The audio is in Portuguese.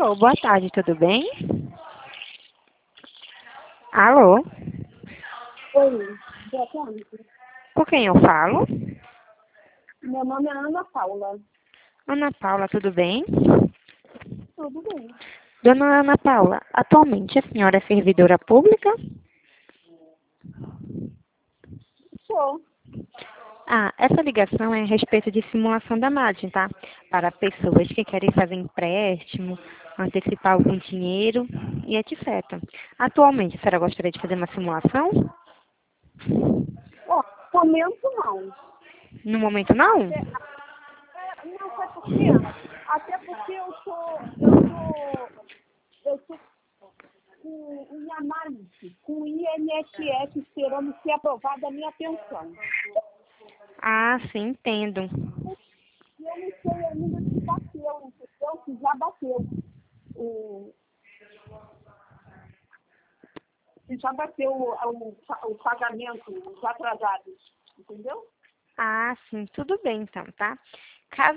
Alô, boa tarde, tudo bem? Alô, Oi, boa tarde. com quem eu falo? Meu nome é Ana Paula. Ana Paula, tudo bem? Tudo bem? Dona Ana Paula, atualmente a senhora é servidora pública? Sou. Ah, essa ligação é a respeito de simulação da margem, tá? Para pessoas que querem fazer empréstimo, antecipar algum dinheiro e etc. Atualmente, a senhora gostaria de fazer uma simulação? Ó, comento não. No momento, não? Não, sabe por quê? Até porque eu tô em análise com o INSS esperando ser aprovada a minha pensão. Ah, sim, entendo. E eu não sei ainda se bateu, entendeu? Se já bateu. O, se já bateu o pagamento, os atrasados, entendeu? Ah, sim, tudo bem então, tá? Caso